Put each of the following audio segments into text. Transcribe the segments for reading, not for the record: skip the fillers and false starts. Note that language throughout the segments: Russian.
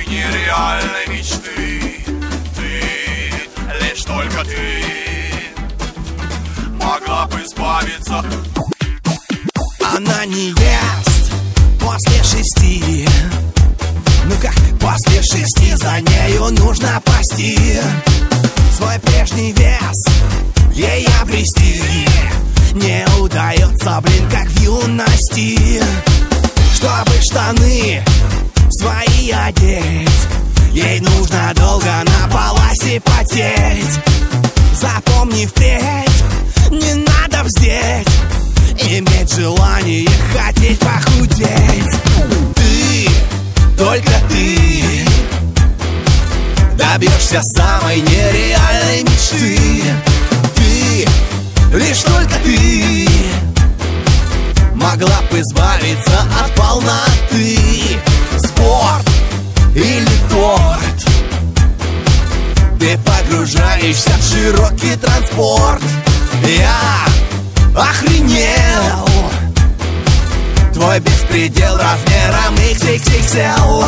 нереальной мечты. Ты, лишь только ты могла бы избавиться. Она не ест после 6. Ну как после 6 за нею нужно пасти. Свой прежний вес ей обрести не удается, блин, как в юности. Чтобы штаны свои одеть, ей нужно долго на паласе потеть. Запомни впредь, не надо бздеть, иметь желание, хотеть похудеть. Ты, только ты добьешься самой нереальной мечты. Ты, лишь только ты могла бы избавиться от полноты. Спорт или торт, ты погружаешься в широкий транспорт. Я охренел, твой беспредел размером XXXL.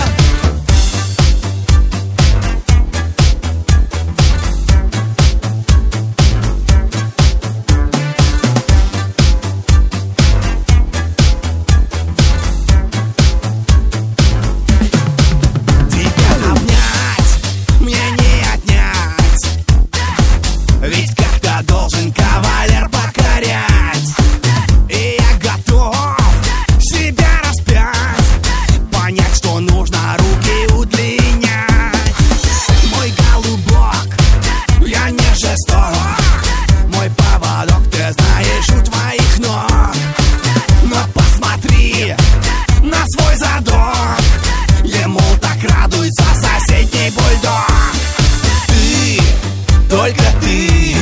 Должен кавалер покорять, и я готов себя распять, понять, что нужно руки удлинять. Мой голубок, я не жесток, мой поводок, ты знаешь, у твоих ног. Но посмотри на свой задок, ему так радуется соседний бульдог. Ты, только ты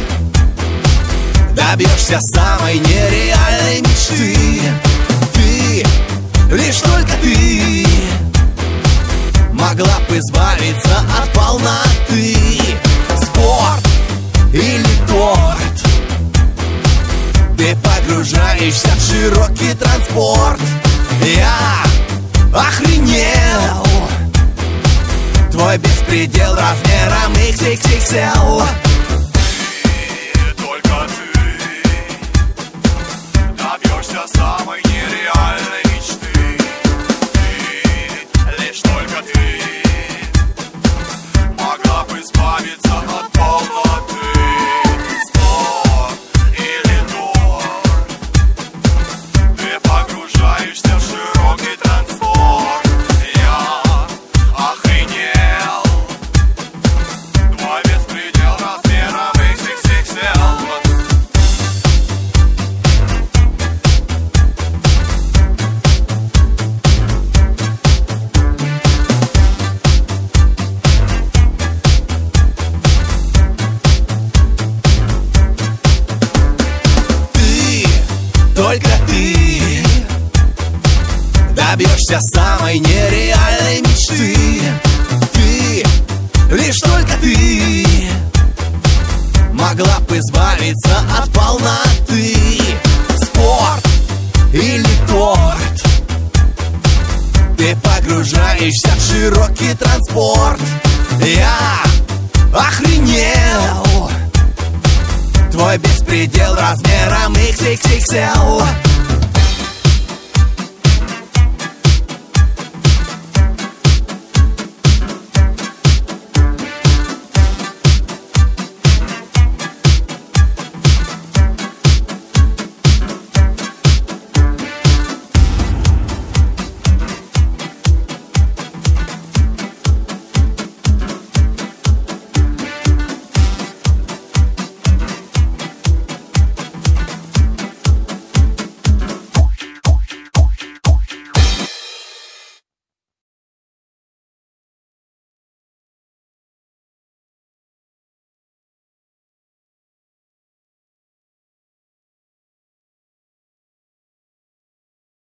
добьешься самой нереальной мечты. Ты, лишь только ты могла бы избавиться от полноты. Спорт или торт, ты погружаешься в широкий транспорт. Я охренел, твой беспредел размером XXXL. Самой нереальной мечты. Ты, лишь только ты могла бы избавиться от полноты. Спорт или торт, ты погружаешься в широкий транспорт. Я охренел, твой беспредел размером XXXL. Только ты добьешься самой нереальной мечты. Ты, лишь только ты могла бы избавиться от полноты. Спорт или торт, ты погружаешься в широкий транспорт. Я охренел, твой беспредел размером XXXL.